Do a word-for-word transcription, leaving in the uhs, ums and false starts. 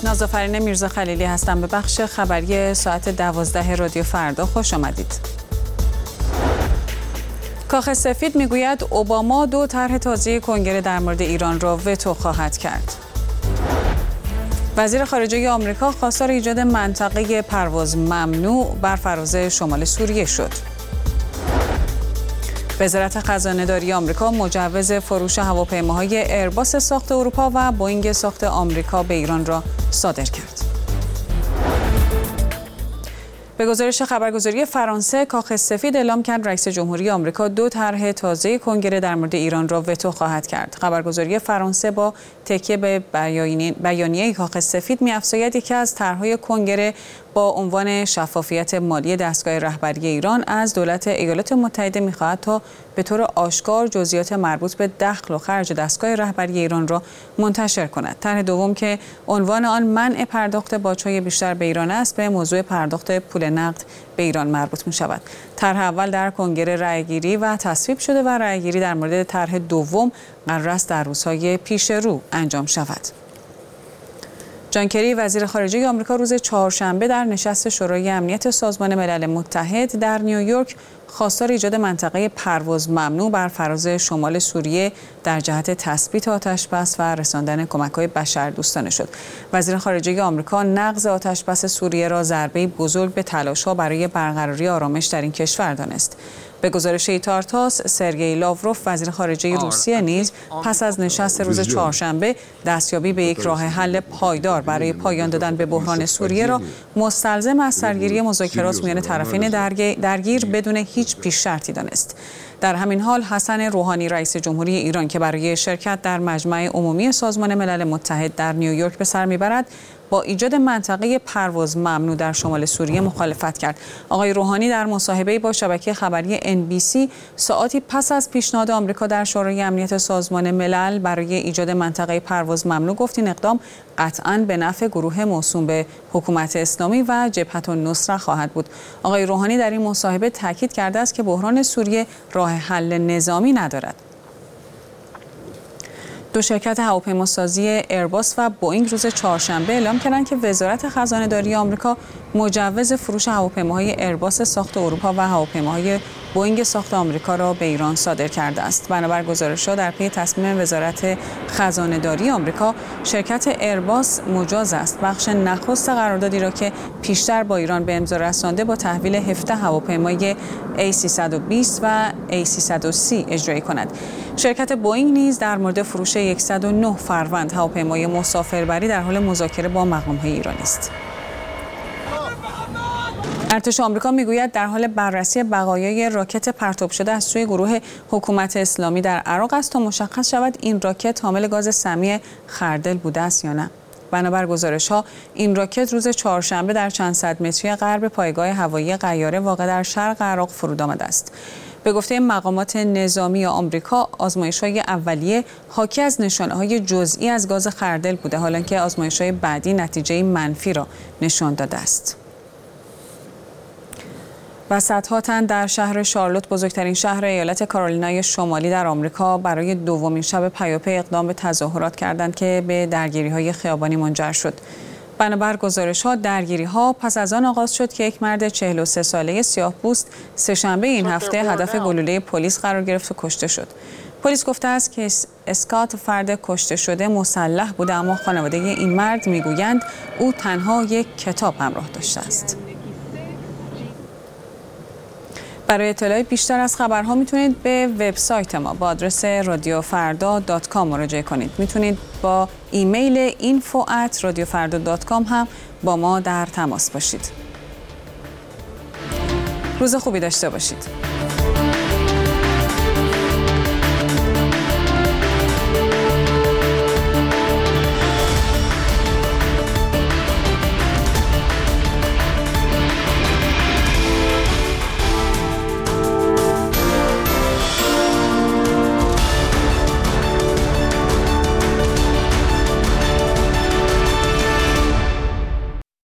نازافرین میرزا خلیلی هستم. به بخش خبری ساعت دوازده رادیو فردا خوش آمدید. کاخ سفید میگوید اوباما دو طرح تازه کنگره در مورد ایران را وتو خواهد کرد. وزیر خارجه آمریکا خواستار ایجاد منطقه پرواز ممنوع بر فراز شمال سوریه شد. وزارت خزانه‌داری آمریکا مجوز فروش هواپیماهای ایرباس ساخت اروپا و بوئینگ ساخت آمریکا به ایران را صادر کرد. به گزارش خبرگزاری فرانسه، کاخ سفید اعلام کرد رئیس جمهوری آمریکا دو طرح تازه کنگره در مورد ایران را وتو خواهد کرد. خبرگزاری فرانسه با تکیه به بیانیه کاخ سفید می‌افزاید یکی از طرح‌های کنگره با عنوان شفافیت مالی دستگاه رهبری ایران از دولت ایالات متحده می‌خواهد تا به طور آشکار جزئیات مربوط به دخل و خرج دستگاه رهبری ایران را منتشر کند. طرح دوم که عنوان آن منع پرداخت باج‌های بیشتر به ایران است، به موضوع پرداخت پول نقد به ایران مربوط می‌شود. طرح اول در کنگره رأی‌گیری و تصویب شده و رأی‌گیری در مورد طرح دوم قرار است در روزهای پیش رو انجام شود. جان کری وزیر خارجه آمریکا روز چهارشنبه در نشست شورای امنیت سازمان ملل متحد در نیویورک خواستار ایجاد منطقه پرواز ممنوع بر فراز شمال سوریه در جهت تثبیت آتش‌بس و رساندن کمک‌های بشردوستانه شد. وزیر خارجه آمریکا نقض آتش‌بس سوریه را ضربه‌ای بزرگ به تلاش‌ها برای برقراری آرامش در این کشور دانست. به گزارش تارتاس، سرگئی لاوروف وزیر خارجه روسیه نیز پس از نشست روز چهارشنبه دستیابی به یک راه حل پایدار برای پایان دادن به بحران سوریه را مستلزم از سرگیری مذاکرات میان طرفین درگیر بدون هیچ پیش شرطی دانست. در همین حال حسن روحانی رئیس جمهوری ایران که برای شرکت در مجمع عمومی سازمان ملل متحد در نیویورک به سر میبرد، با ایجاد منطقه پرواز ممنوع در شمال سوریه مخالفت کرد. آقای روحانی در مصاحبه‌ای با شبکه خبری ان بی سی ساعاتی پس از پیشنهاد آمریکا در شورای امنیت سازمان ملل برای ایجاد منطقه پرواز ممنوع گفت این اقدام قطعاً به نفع گروه موسوم به حکومت اسلامی و جبهة النصره خواهد بود. آقای روحانی در این مصاحبه تاکید کرده است که بحران سوریه راه حل نظامی ندارد. دو شرکت هواپیماسازی ایرباس و بوئینگ روز چهارشنبه اعلام کردند که وزارت خزانه‌داری آمریکا مجوز فروش هواپیماهای ایرباس ساخت اروپا و هواپیماهای بوئینگ ساخت آمریکا را به ایران صادر کرده است. بنابر گزارش‌ها در پی تصمیم وزارت خزانه‌داری آمریکا، شرکت ایرباس مجاز است بخش نخست قراردادی را که پیشتر با ایران به امضا رسانده با تحویل هفده هواپیمای ای سیصد و بیست و ای سیصد و سی اجرایی کند. شرکت بوئینگ نیز در مورد فروش صد و نه فروند هواپیمای مسافربری در حال مذاکره با مقام‌های ایرانی است. ارتش آمریکا میگوید در حال بررسی بقایای راکت پرتاب شده از سوی گروه حکومت اسلامی در عراق است تا مشخص شود این راکت حامل گاز سمی خردل بوده است یا نه. بنابر گزارش‌ها این راکت روز چهارشنبه در چند صد متری غرب پایگاه هوایی قیاره واقع در شرق عراق فرود آمده است. به گفته مقامات نظامی آمریکا، آزمایش‌های اولیه حاکی از نشانه‌های جزئی از گاز خردل بوده، حالانکه آزمایش‌های بعدی نتیجه منفی را نشان داده است. و صدها تن در شهر شارلوت، بزرگترین شهر ایالت کارولینای شمالی در آمریکا، برای دومین شب پیاپی اقدام به تظاهرات کردند که به درگیری‌های خیابانی منجر شد. بنابر گزارش‌ها درگیری‌ها پس از آن آغاز شد که یک مرد چهل و سه ساله سیاه‌پوست سه‌شنبه این هفته هدف گلوله پلیس قرار گرفت و کشته شد. پلیس گفته است که اسکات فرد کشته شده مسلح بوده، اما خانواده این مرد میگویند او تنها یک کتاب همراه داشته است. برای اطلاع بیشتر از خبرها میتونید به وبسایت ما با آدرس رادیو فردا دات کام مراجعه کنید. میتونید با ایمیل اینفو ات رادیو فردا دات کام هم با ما در تماس باشید. روز خوبی داشته باشید.